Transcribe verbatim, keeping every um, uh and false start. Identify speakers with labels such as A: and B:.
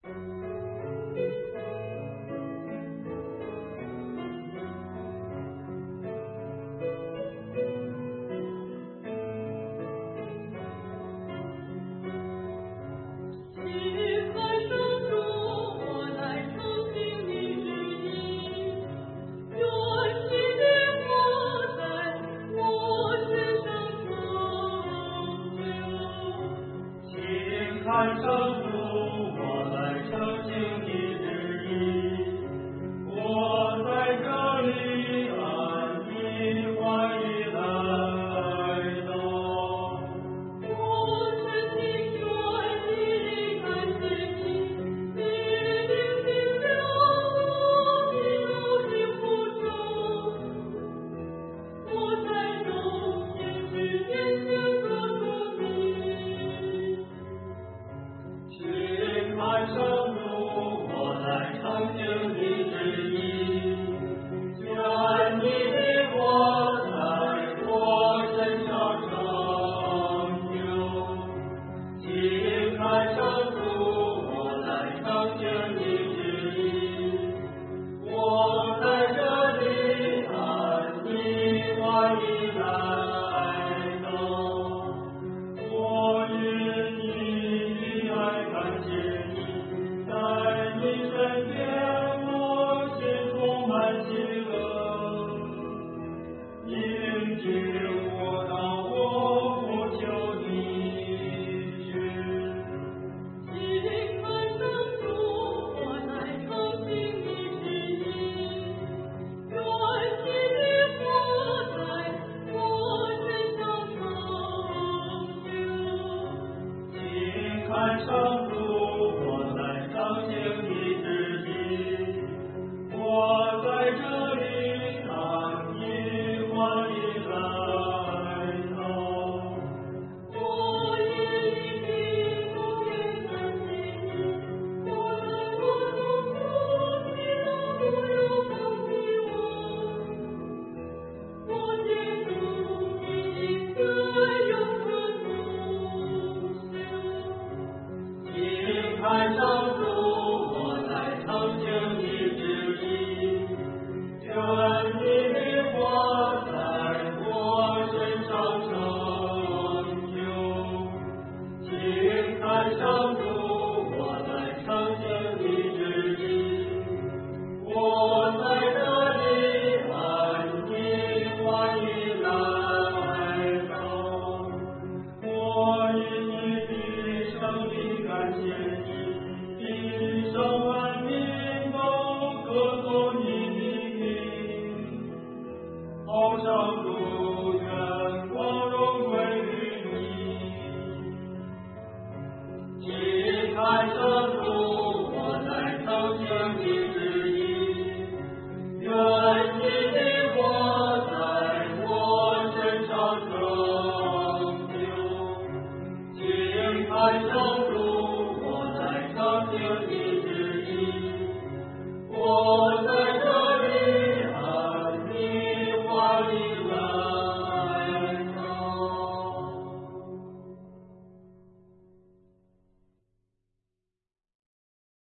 A: 看上主，我来承行你旨意。我在这里安静欢喜来到。
B: 我是听说你看自己，你领进了我的路的苦中。我在中间去面前做主你。
A: 请看上主，我来承行你旨意。愿你的国在我身上成就。请看上主，我来承行你旨意。我在这里安静欢喜来到。我因你的爱感谢你，在你身边我心充满喜乐。应允我到我呼求你去。
B: 请看上主，我来承行你旨意。愿你的国在我身上成就。
A: 请看上主，我来承行你旨意。我在这里安静欢喜来到。
B: 我愿意的永远感谢你，我在我痛苦的路不要放弃我。我接住你的永恒不朽。
A: 请看上主，我来承行你旨意。愿你的国在我身上成就。请看上